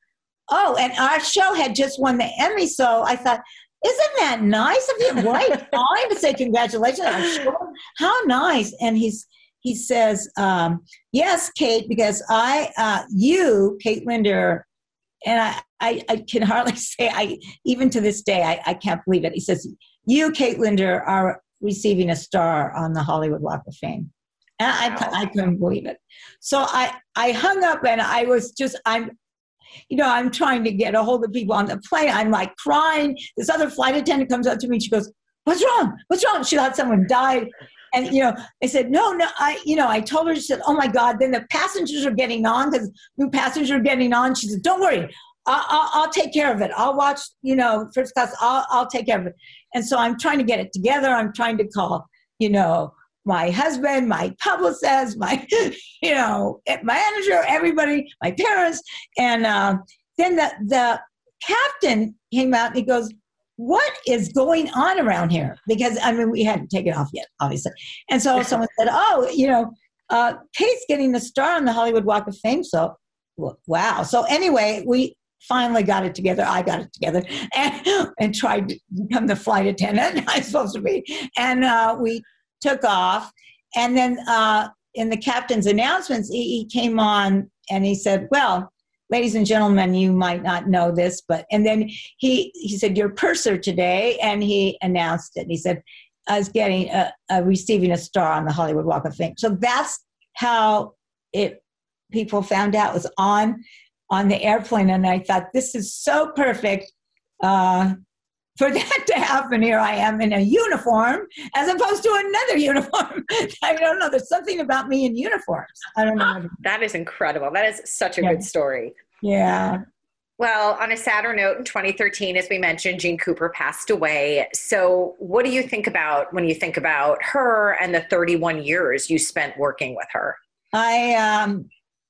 oh, and our show had just won the Emmy, so I thought, isn't that nice of you? Why calling to say congratulations? Our show? How nice. And he's he says, um, yes, Kate, because I, uh, you, Kate Linder, and I, I, I can hardly say, I even to this day, I, I can't believe it. He says, you, Kate Linder, are receiving a star on the Hollywood Walk of Fame. And wow. I, I couldn't believe it. So I, I hung up and I was just, I'm, you know, I'm trying to get a hold of people on the plane. I'm like crying. This other flight attendant comes up to me. She goes, what's wrong? What's wrong? She thought someone died. And, you know, I said, no, no, I, you know, I told her, she said, oh my God, then the passengers are getting on because new passengers are getting on. She said, don't worry. I'll, I'll, I'll take care of it. I'll watch, you know, first class. I'll, I'll take care of it. And so I'm trying to get it together. I'm trying to call, you know, my husband, my publicist, my, you know, my manager, everybody, my parents. And uh, then the, the captain came out and he goes, what is going on around here? Because, I mean, we hadn't taken off yet, obviously. And so someone said, oh, you know, uh, Kate's getting the star on the Hollywood Walk of Fame. So, wow. So anyway, we finally got it together. I got it together and, and tried to become the flight attendant I'm supposed to be. And uh, we took off. And then uh, in the captain's announcements, he, he came on and he said, well, ladies and gentlemen, you might not know this, but, and then he, he said, your purser today, and he announced it. And he said, I was getting, a, a, receiving a star on the Hollywood Walk of Fame. So that's how it, people found out it was on, on the airplane. And I thought, this is so perfect uh, for that to happen. Here I am in a uniform as opposed to another uniform. I don't know. There's something about me in uniforms. I don't know. That is incredible. That is such a yeah. good story. Yeah. Well, on a sadder note, in twenty thirteen, as we mentioned, Jeanne Cooper passed away. So what do you think about when you think about her and the thirty-one years you spent working with her? I, um,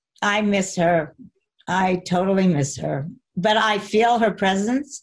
I miss her. I totally miss her, but I feel her presence.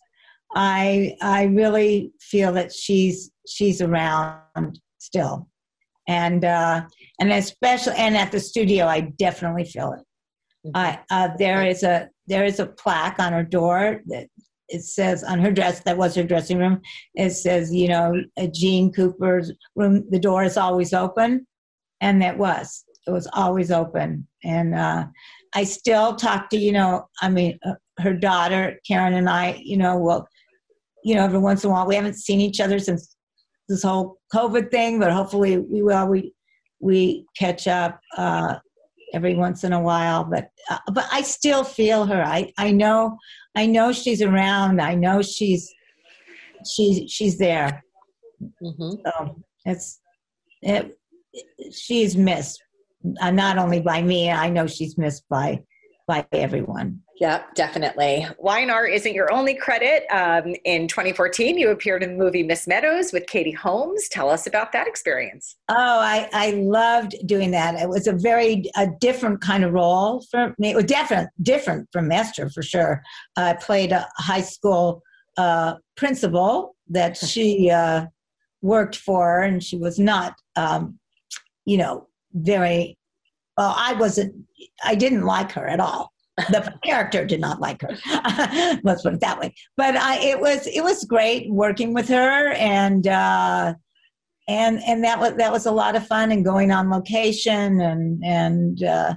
I I really feel that she's she's around still, and uh, and especially and at the studio, I definitely feel it. Mm-hmm. I uh, there is a there is a plaque on her door that it says on her dress, that was her dressing room. It says, you know, Jeanne Cooper's room. The door is always open, and that was it was always open. And uh, I still talk to you know, I mean, uh, her daughter Karen and I, you know, will. You know, every once in a while, we haven't seen each other since this whole COVID thing, but hopefully we will. We we catch up uh, every once in a while, but uh, but I still feel her. I, I know I know she's around. I know she's she's she's there. Mm-hmm. So it's it, she's missed uh, not only by me. I know she's missed by by everyone. Yeah, definitely. Y and R isn't your only credit. Um, in twenty fourteen, you appeared in the movie Miss Meadows with Katie Holmes. Tell us about that experience. Oh, I, I loved doing that. It was a very a different kind of role for me. It was different, different from Esther for sure. I played a high school uh, principal that she uh, worked for, and she was not, um, you know, very. Well, I wasn't. I didn't like her at all. The character did not like her. Let's put it that way. But I, it was it was great working with her, and uh, and and that was that was a lot of fun, and going on location, and and uh,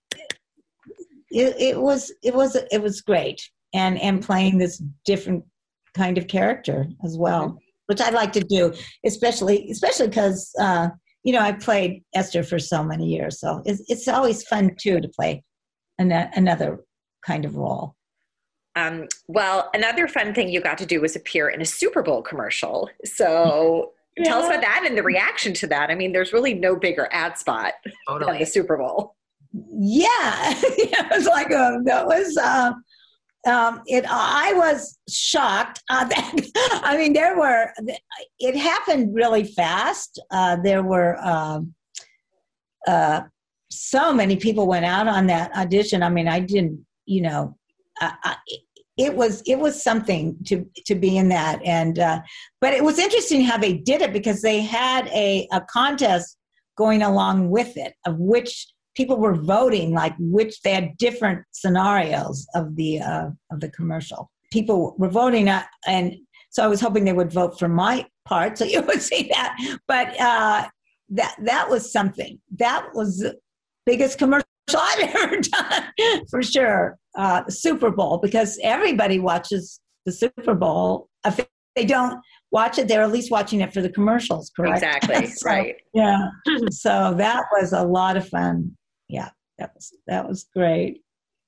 it, it was it was it was great, and and playing this different kind of character as well, mm-hmm. which I like to do, especially especially because uh, you know I played Esther for so many years, so it's it's always fun too to play An- another kind of role. Um, well, another fun thing you got to do was appear in a Super Bowl commercial. So yeah. Tell us about that and the reaction to that. I mean, there's really no bigger ad spot totally. than the Super Bowl. Yeah, it was like a, that was. Uh, um, it. I was shocked. Uh, that, I mean, there were. It happened really fast. Uh, there were. Um, uh, So many people went out on that audition. I mean, I didn't, you know, I, I, it was it was something to to be in that. And uh, but it was interesting how they did it because they had a, a contest going along with it of which people were voting, like which they had different scenarios of the uh, of the commercial. People were voting, uh, and so I was hoping they would vote for my part, so you would see that. But uh, that that was something. That was the biggest commercial I've ever done, for sure. Uh, the Super Bowl, because everybody watches the Super Bowl. If they don't watch it, they're at least watching it for the commercials, correct? Exactly, so, right. Yeah. So that was a lot of fun. Yeah, that was that was great.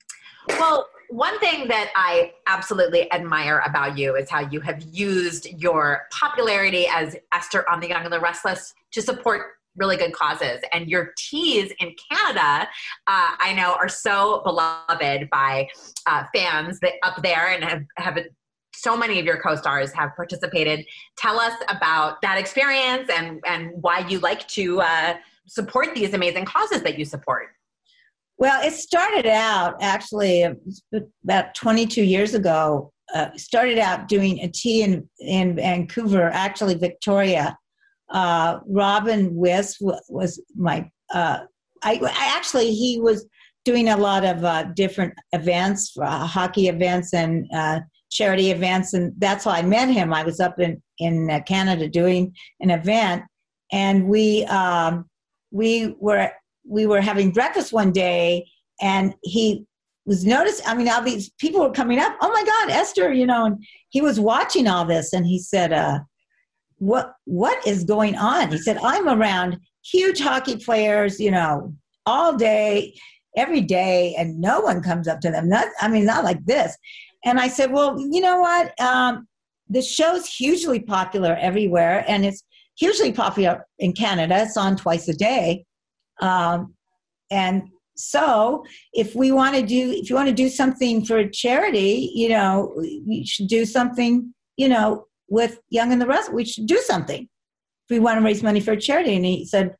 Well, one thing that I absolutely admire about you is how you have used your popularity as Esther on The Young and the Restless to support really good causes. And your teas in Canada, uh, I know, are so beloved by uh, fans that up there, and have, have so many of your co-stars have participated. Tell us about that experience and, and why you like to uh, support these amazing causes that you support. Well, it started out actually about twenty-two years ago. Uh, started out doing a tea in, in Vancouver, actually Victoria. Uh, Robin Wiss was my, uh, I, I actually, he was doing a lot of uh, different events, uh, hockey events and uh, charity events. And that's how I met him. I was up in, in uh, Canada doing an event, and we, um, we were, we were having breakfast one day, and he was noticing, I mean, all these people were coming up, oh my God, Esther, you know, and he was watching all this, and he said, uh, what, what is going on? He said, I'm around huge hockey players, you know, all day, every day, and no one comes up to them. Not, I mean, not like this. And I said, well, you know what? Um, the show's hugely popular everywhere, and it's hugely popular in Canada. It's on twice a day. Um, and so if we want to do, if you want to do something for charity, you know, you should do something, you know, with Young and the Restless. We should do something if we want to raise money for charity. And he said,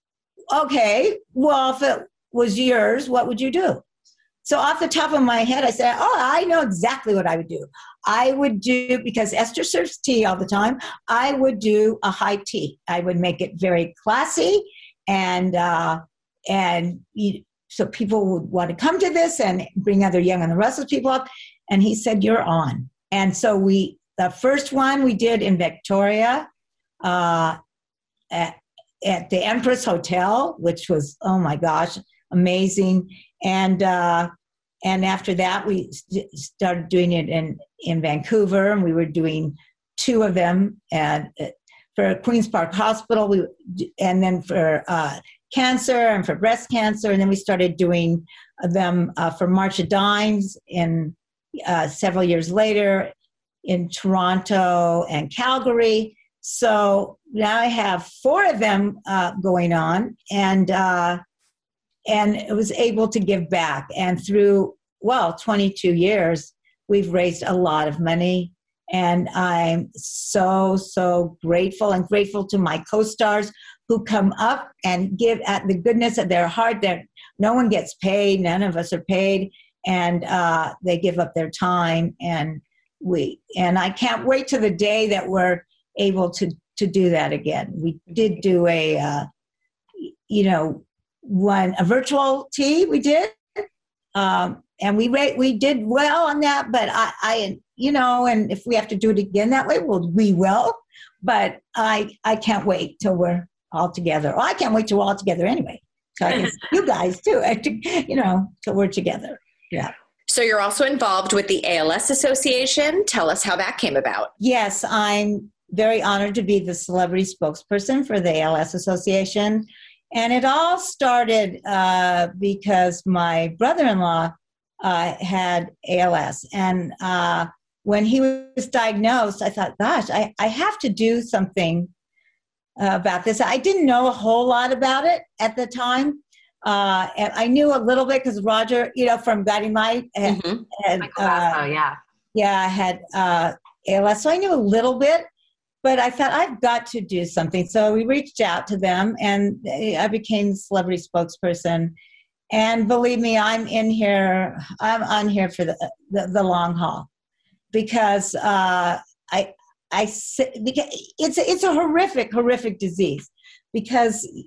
okay, well, if it was yours, what would you do? So off the top of my head, I said, oh, I know exactly what I would do. I would do, because Esther serves tea all the time, I would do a high tea. I would make it very classy, and uh, and you, so people would want to come to this and bring other Young and the Restless people up. And he said, you're on. And so we, the first one we did in Victoria uh, at, at the Empress Hotel, which was, oh my gosh, amazing. And uh, and after that, we st- started doing it in, in Vancouver, and we were doing two of them. And uh, for Queen's Park Hospital, we and then for uh, cancer and for breast cancer, and then we started doing them uh, for March of Dimes in uh, several years later in Toronto and Calgary. So now I have four of them uh, going on, and uh, and it was able to give back. And through, well, twenty-two years, we've raised a lot of money. And I'm so, so grateful, and grateful to my co-stars who come up and give at the goodness of their heart. That no one gets paid, none of us are paid, and uh, they give up their time. And we, and I can't wait to the day that we're able to to do that again. We did do a, uh, you know, one a virtual tea we did, um, and we we did well on that. But I, I, you know, and if we have to do it again that way, well, we will. But I I can't wait till we're all together. Well, I can't wait till we're all together anyway. So I guess you guys too, you know, till we're together. Yeah. So you're also involved with the A L S Association. Tell us how that came about. Yes, I'm very honored to be the celebrity spokesperson for the A L S Association. And it all started uh, because my brother-in-law uh, had A L S. And uh, when he was diagnosed, I thought, gosh, I, I have to do something uh, about this. I didn't know a whole lot about it at the time. Uh, and I knew a little bit because Roger, you know, from Guiding Light had, Mm-hmm. had Michael Basso, uh, yeah. yeah, I had uh, A L S. So I knew a little bit. But I thought, I've got to do something. So we reached out to them, and I became the celebrity spokesperson. And believe me, I'm in here, I'm on here for the the, the long haul. Because uh, I, I, because it's, a, it's a horrific, horrific disease. Because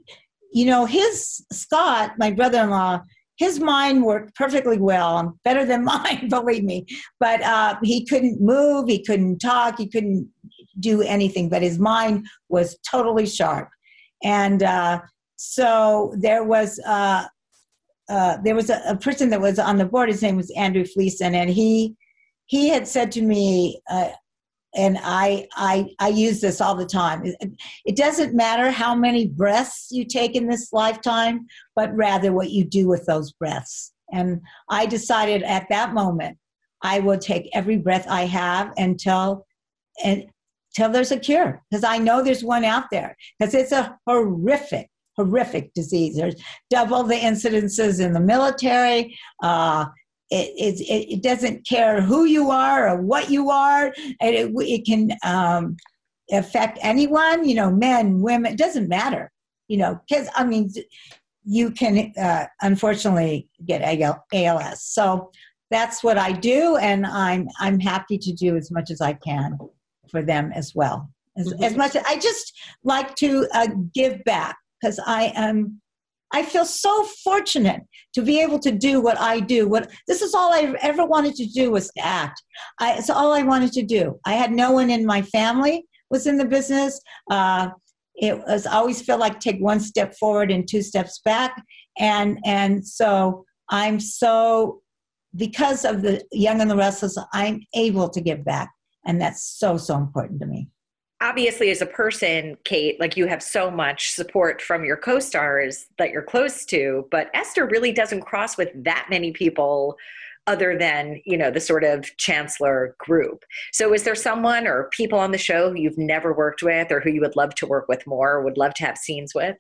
you know, his, Scott, my brother-in-law, his mind worked perfectly well, better than mine, believe me. But uh, he couldn't move, he couldn't talk, he couldn't do anything, but his mind was totally sharp. And uh, so there was uh, uh, there was a, a person that was on the board. His name was Andrew Fleeson, and he he had said to me, uh, and I I I use this all the time. It, it doesn't matter how many breaths you take in this lifetime, but rather what you do with those breaths. And I decided at that moment I will take every breath I have until and till there's a cure, because I know there's one out there, because it's a horrific, horrific disease. There's double the incidences in the military. Uh, it, it, it doesn't care who you are or what you are. And it, it can um, affect anyone, you know, men, women, it doesn't matter, you know, because, I mean, you can uh, unfortunately get A L S. So that's what I do, and I'm I'm happy to do as much as I can for them as well. As, mm-hmm. as much, I just like to uh, give back, because I am, I feel so fortunate to be able to do what I do. What this is all I ever wanted to do was to act. I, it's all I wanted to do. I had no one in my family was in the business. Uh, it was I always feel like take one step forward and two steps back, and and so I'm so because of the Young and the Restless, I'm able to give back. And that's so, so important to me. Obviously, as a person, Kate, like you have so much support from your co-stars that you're close to, but Esther really doesn't cross with that many people other than, you know, the sort of Chancellor group. So is there someone or people on the show who you've never worked with or who you would love to work with more or would love to have scenes with?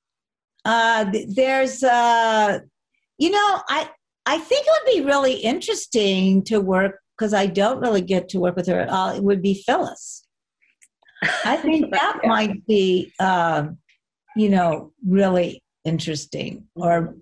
Uh, there's, uh, you know, I, I think it would be really interesting to work, because I don't really get to work with her at all, it would be Phyllis. I think that yeah. might be, uh, you know, really interesting. Or,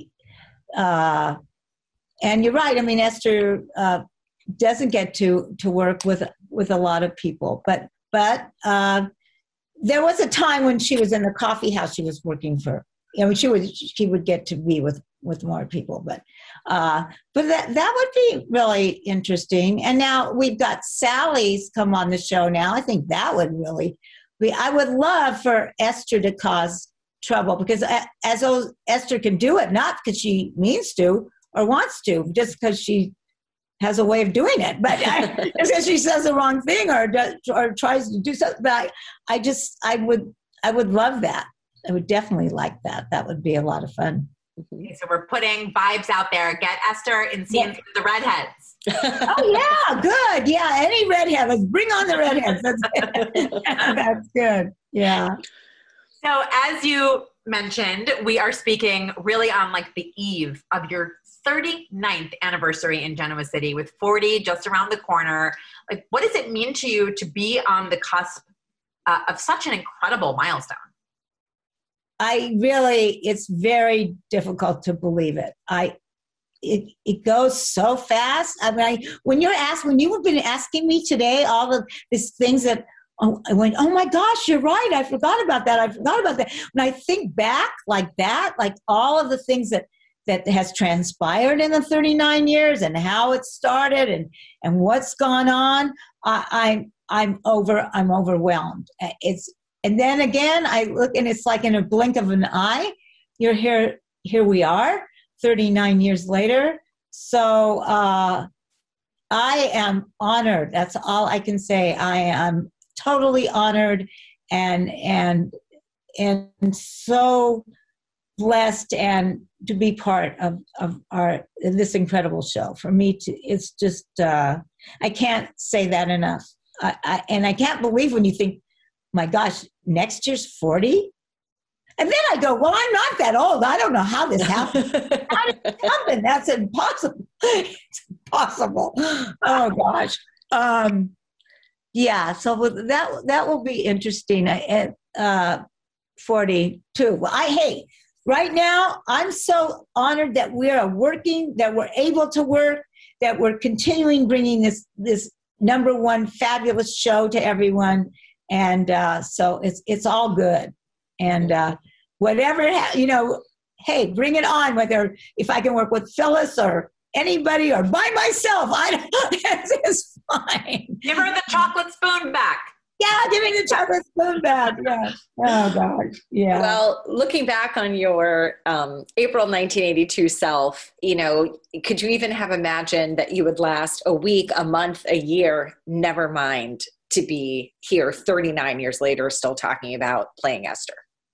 uh, and you're right. I mean, Esther uh, doesn't get to to work with with a lot of people, but but uh, there was a time when she was in the coffee house. She was working for, you know, she would she would get to be with. with more people, but uh, but that that would be really interesting. And now we've got Sally's come on the show now. I think that would really be, I would love for Esther to cause trouble, because as though Esther can do it, not because she means to or wants to, just because she has a way of doing it, but I, because she says the wrong thing or does, or tries to do something. But I, I just, I would, I would love that. I would definitely like that. That would be a lot of fun. Okay, so we're putting vibes out there. Get Esther in scenes with the redheads. Oh yeah, good. Yeah, any redhead. Let's bring on the redheads. That's good. That's good. Yeah. So as you mentioned, we are speaking really on like the eve of your thirty-ninth anniversary in Genoa City, with forty just around the corner. Like, what does it mean to you to be on the cusp uh, of such an incredible milestone? I really, it's very difficult to believe it. I, it it goes so fast. I mean, I, when you're asked, when you have been asking me today, all of these things that, oh, I went, oh my gosh, you're right. I forgot about that. I forgot about that. When I think back like that, like all of the things that, that has transpired in the thirty-nine years and how it started and, and what's gone on, I, I'm, I'm over, I'm overwhelmed. It's, And then again, I look and it's like in a blink of an eye, you're here, here we are, thirty-nine years later. So uh, I am honored. That's all I can say. I am totally honored and, and, and so blessed and to be part of, of our, this incredible show. For me to, it's just, uh, I can't say that enough. I, I, and I can't believe when you think, my gosh, next year's forty? And then I go, well, I'm not that old. I don't know how this happened. How did it happen? That's impossible. It's impossible. Oh, gosh. Um, yeah, so that that will be interesting at uh, forty-two. Well, I hate, right now, I'm so honored that we are working, that we're able to work, that we're continuing bringing this, this number one fabulous show to everyone. And uh, so it's it's all good. And uh, whatever, you know, hey, bring it on, whether if I can work with Phyllis or anybody or by myself, I don't, it's fine. Give her the chocolate spoon back. Yeah, give me the chocolate spoon back. Yeah. Oh, gosh. Yeah. Well, looking back on your um, April nineteen eighty-two self, you know, could you even have imagined that you would last a week, a month, a year, never mind to be here thirty-nine years later, still talking about playing Esther?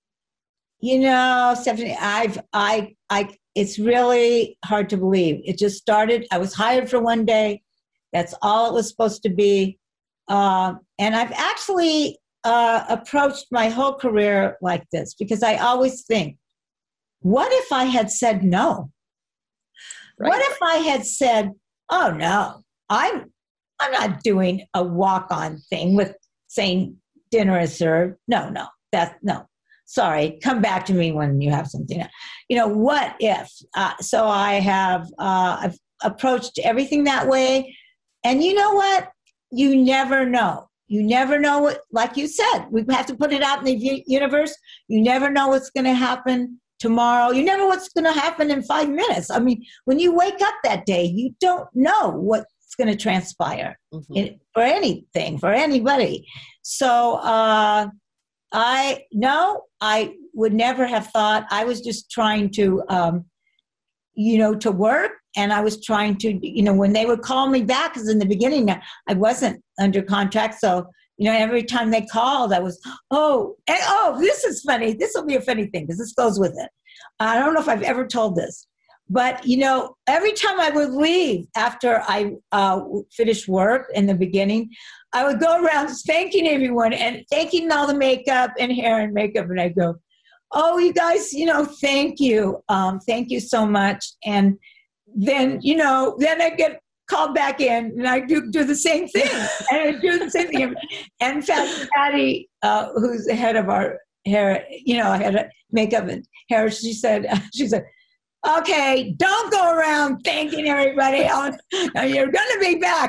You know, Stephanie, I've, I, I, it's really hard to believe. It just started. I was hired for one day. That's all it was supposed to be. Uh, and I've actually uh, approached my whole career like this because I always think, what if I had said no? Right. What if I had said, oh, no, I'm I'm not doing a walk-on thing with saying dinner is served. No, no, that's no. Sorry, come back to me when you have something. You know, what if? Uh, so I have uh, I've approached everything that way. And you know what? You never know. You never know what, like you said, we have to put it out in the universe. You never know what's going to happen tomorrow. You never know what's going to happen in five minutes. I mean, when you wake up that day, you don't know what's going to transpire mm-hmm. in, for anything, for anybody. So uh, I, no, I would never have thought. I was just trying to, um, you know, to work. And I was trying to, you know, when they would call me back, because in the beginning I wasn't under contract. So, you know, every time they called, I was, oh, and, oh, this is funny. This will be a funny thing because this goes with it. I don't know if I've ever told this, but, you know, every time I would leave after I uh, finished work in the beginning, I would go around thanking everyone and thanking all the makeup and hair and makeup. And I'd go, oh, you guys, you know, thank you. Um, thank you so much. And then, you know, then I get called back in and I do, do the same thing. And I do the same thing. And in fact, Patty, uh, who's the head of our hair, you know, head of makeup and hair, she said, she said, okay, don't go around thanking everybody else. You're going to be back.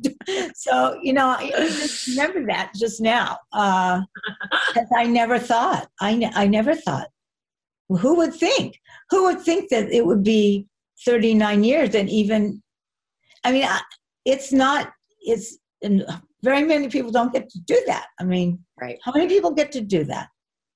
So, you know, I just remember that just now. Uh, because I never thought, I, ne- I never thought, well, who would think? Who would think that it would be thirty-nine years? And even, I mean, it's not, it's, and very many people don't get to do that. I mean, right. How many people get to do that?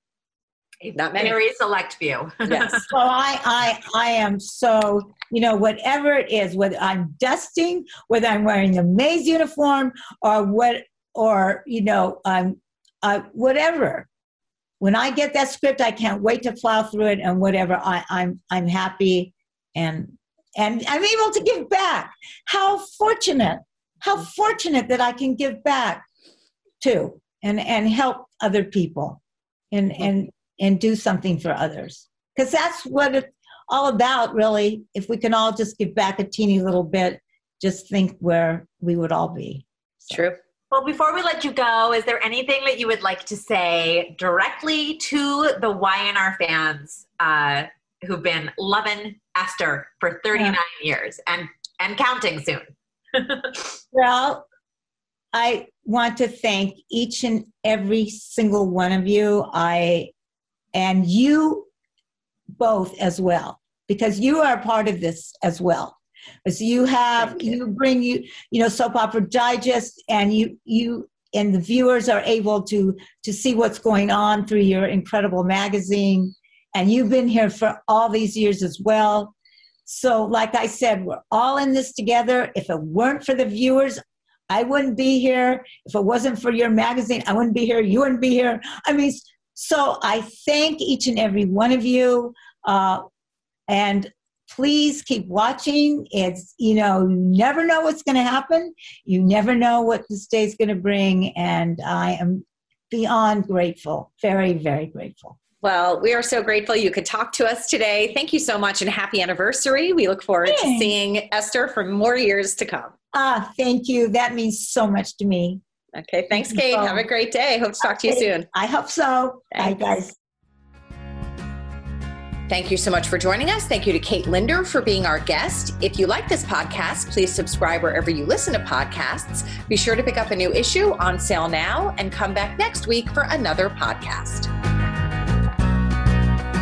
Not many. Very select few. Yes. Well, I, I, I am so, you know, whatever it is, whether I'm dusting, whether I'm wearing the Maze uniform or what, or, you know, um, uh, whatever. When I get that script, I can't wait to plow through it and whatever. I, I'm, I'm happy and, and I'm able to give back. How fortunate, how fortunate that I can give back too and, and help other people and, and, and do something for others. Because that's what it's all about, really. If we can all just give back a teeny little bit, just think where we would all be. So. True. Well, before we let you go, is there anything that you would like to say directly to the Y N R fans uh, who've been loving Esther for thirty-nine yeah. years and, and counting soon? Well, I want to thank each and every single one of you. I and you both as well, because you are part of this as well. Because you have, you. you bring you, you know, Soap Opera Digest, and you, you and the viewers are able to to see what's going on through your incredible magazine. And you've been here for all these years as well. So, like I said, we're all in this together. If it weren't for the viewers, I wouldn't be here. If it wasn't for your magazine, I wouldn't be here. You wouldn't be here. I mean, so I thank each and every one of you. Uh, and please keep watching. It's, you know, you never know what's going to happen. You never know what this day is going to bring. And I am beyond grateful. Very, very grateful. Well, we are so grateful you could talk to us today. Thank you so much and happy anniversary. We look forward Thanks. to seeing Esther for more years to come. Ah, thank you. That means so much to me. Okay. Thanks, Kate. Have a great day. Hope to talk okay. to you soon. I hope so. Thanks. Bye, guys. Thank you so much for joining us. Thank you to Kate Linder for being our guest. If you like this podcast, please subscribe wherever you listen to podcasts. Be sure to pick up a new issue on sale now and come back next week for another podcast.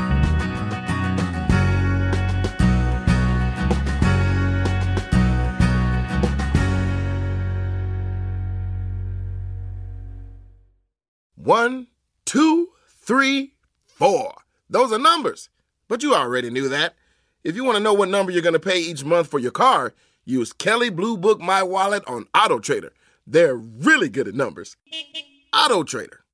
One, two, three, four. Those are numbers. But you already knew that. If you want to know what number you're going to pay each month for your car, use Kelley Blue Book My Wallet on AutoTrader. They're really good at numbers. AutoTrader.